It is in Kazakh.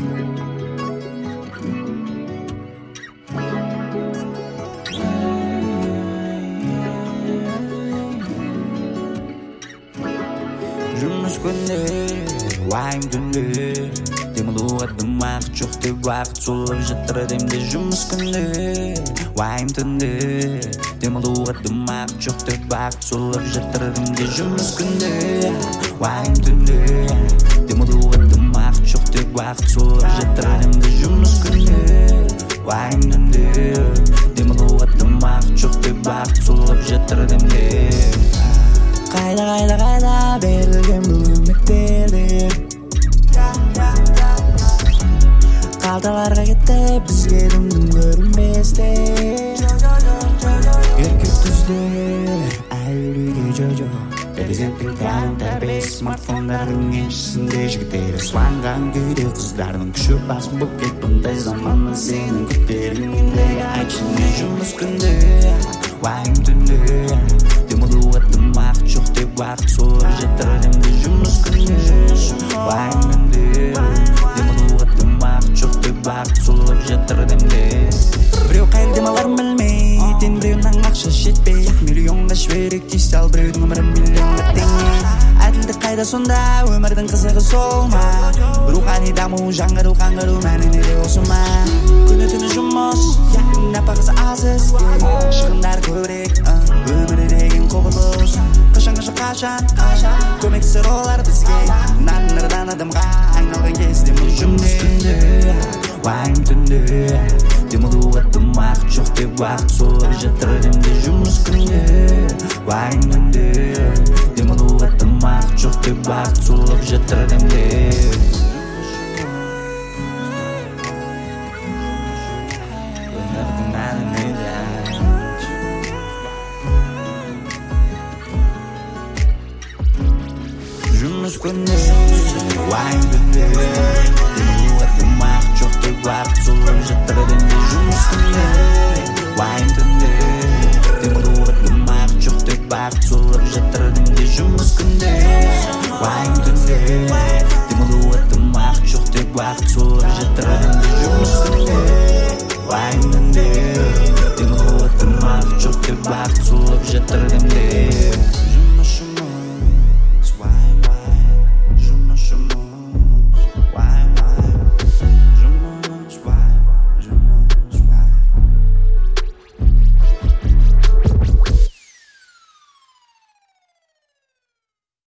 Жұмыс күнде уайым түнде демалуға дымақ жоқ деп уақыт солып жатыр демде жұмыс күнде уайым түнде демалуға дымақ жоқ деп уақыт солып жатыр демде жұмыс күнде уайым түнде демалуға дымақ жоқ деп уақыт солып жатыр демде жұмыс күнде уайым түнде демалуға дымақ жоқ деп уақыт солып жатыр демде Қайда берілген бұл үміттерді Қалталарға кетті бізге дүмдім көрінбесте Еркек түзде әйеліге жо-жо Президенттің тәлім тәрбиесі смартфондардың еншісінде жігіттері суанған күйде қыздардың күші басым болып кет бұндай заманнан сенің күттеріңде айтшы не жұмыс күнде уайым түнде демалуға дымақ жоқ деп уақыт солып жатыр демде жұмыс күнде уайым түнде демалуға дымақ жоқ деп уақыт солып жатыр демде біреу қайда демаларын білмейді біреуінің ақша жетпей миллионға жіберек тиісті ал біреудің өмірі миллионға теңге әділдік қайда сонда өмірдің қызығы сол ма рухани даму жаңғыру қаңғыру мәні неде осы ма күні түні жұмыс нәпақасы аз ізге шығындар көбірек өмірі деген құбылыс қашан көмексіз олар бізге нанырдан адамға айналған кезде бұл жұмыс күнде уайым түнде демалуға дымақ жоқ деп уақыт солып жатыр демде жұмыс күнде уайым түнде демалуға дымақ жоқ деп уақыт солып жатыр демде жұмыс күнде уайым түнде демалуға дымақ жоқ деп уақыт солып жатыр демде жұмыс күнде уайым түнде демалуға дымақ жоқ деп уақыт солып жатыр демде жұмыс күнде